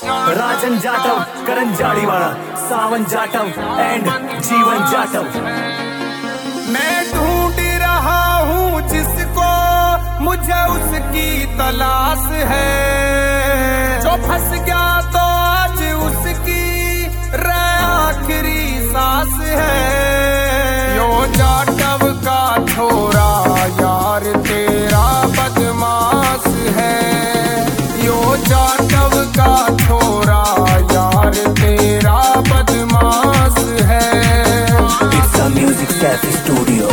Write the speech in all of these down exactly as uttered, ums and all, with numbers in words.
Rajan Jatav, Karan Jadiwala, Sawan Jatav and Jeevan Jatav. मैं ढूंढ रहा हूँ जिसको मुझे उसकी तलाश है, जो फंस गया तो आज उसकी रे आखिरी सांस है। यो जाटव का छोरा यार तेरा बदमाश है, यो जाटव का छोरा यार तेरा बदमाश है। It's a music self studio।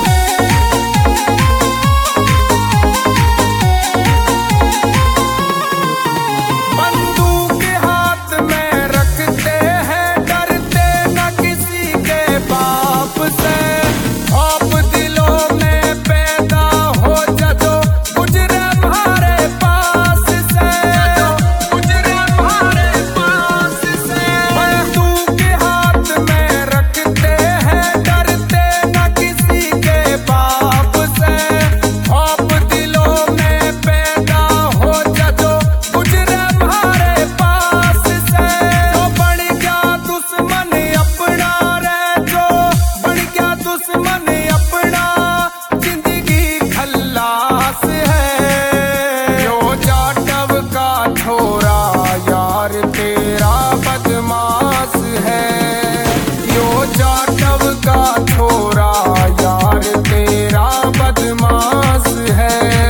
बंदूक हाथ में रखते हैं, डरते न किसी के बाप से। खौफ दिलों में पैदा हो जदो गुजरे हमारे पास से, गुजरे हमारे पास से। बंदूक हाथ में रखते हैं, डरते न किसी के बाप से। खौफ दिलों में पैदा हो जदो गुजरे हमारे पास से। जो बन गया दुश्मन अपना रे, जो बन गया दुश्मन अपना, जिंदगी खल्लास है। यो जाटव का छोरा यार तेरा बदमाश है, यो जाटव का छोरा यार तेरा बदमाश है।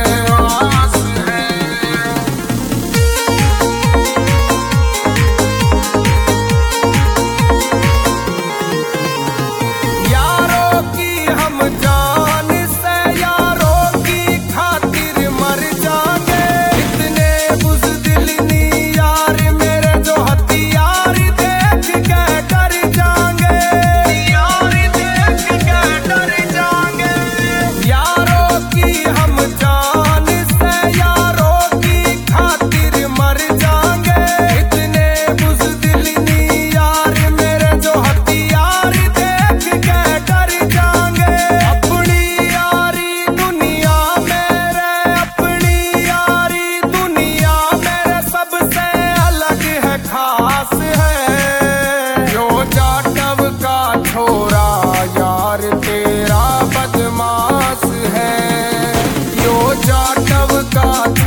यारों की हम जान से, यारों की खातिर मर जाएंगे। इतने बुज़दिल नी यार मेरे, जो हथियार देख के डर जाएंगे, यार देख के डर जाएंगे। यारों की हम जान से, यारों की खातिर मर जाएंगे। इतने बुज़दिल नी यार मेरे, जो हथियार देख के डर जाएंगे। अपनी यारी दुनिया मेरे, अपनी यारी दुनिया मेरे, सबसे अलग है, खास है। यो जाटव का छोरा यार तेरा बदमाश है, यो जाटव का